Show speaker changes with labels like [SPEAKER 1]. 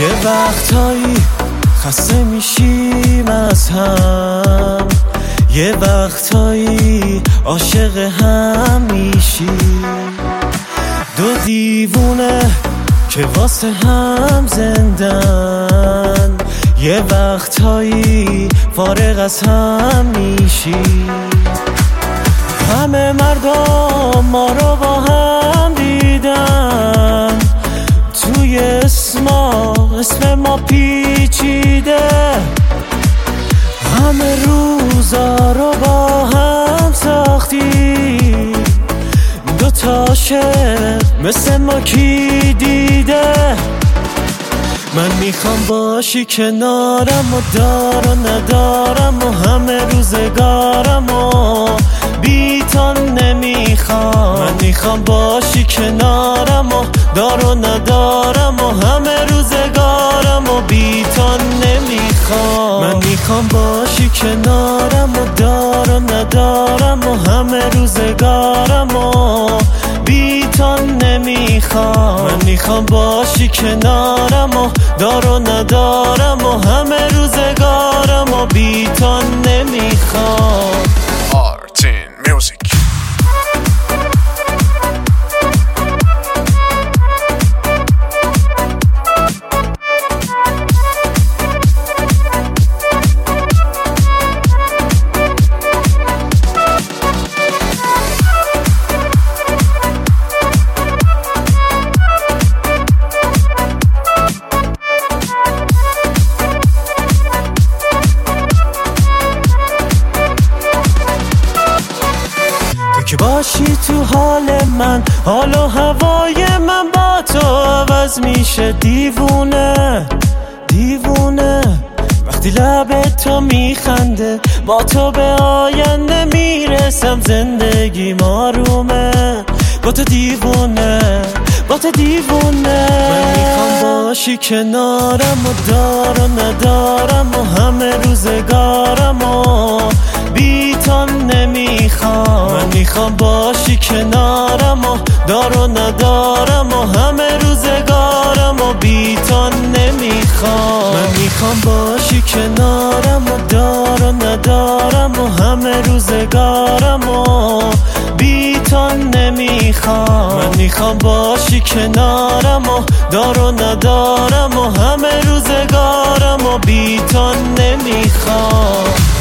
[SPEAKER 1] یه وقتایی خسته میشیم از هم، یه وقتایی عاشق هم میشیم، دو دیوونه که واسه هم زندن، یه وقتایی فارغ از هم میشیم. همه مردم ما رو با هم دیدن، توی اسم ما پیچیده، همه روزا رو با هم ساختی، دوتا شعر مثل ما کی دیده. من میخوام باشی کنارم و دار و ندارم و همه روزگارم و بیتان نمیخوام. من میخوام باشی کنارم و دار و ندارم و همه روزگارم و بیتان نمیخوام. من میخوام باشی کنارم و دار و ندارم و همه روزگارم و بیتان نمیخوام. من میخوام باشی کنارم و دار و ندارم و همه روزگارم و بیتان نمیخوام.
[SPEAKER 2] آرتین میوزیک.
[SPEAKER 1] که باشی تو حال من، حال و هوای من با تو عوض میشه. دیوونه دیوونه وقتی لب تو میخنده، با تو به آینده میرسم، زندگی آرومه با تو دیوونه، با تو دیوونه. من میخوام باشی کنارم و دار و ندارم و همه روزگارم و بیتان نمیخوام. من میخوام باشی کنارم و دار و ندارم و همه روزگارم و بیتان نمیخوام. من میخوام باشی کنارم و دار و ندارم و همه روزگارم و بیتان نمیخوام. من میخوام باشی کنارم و دار و ندارم و همه روزگارم و بیتان نمیخوام.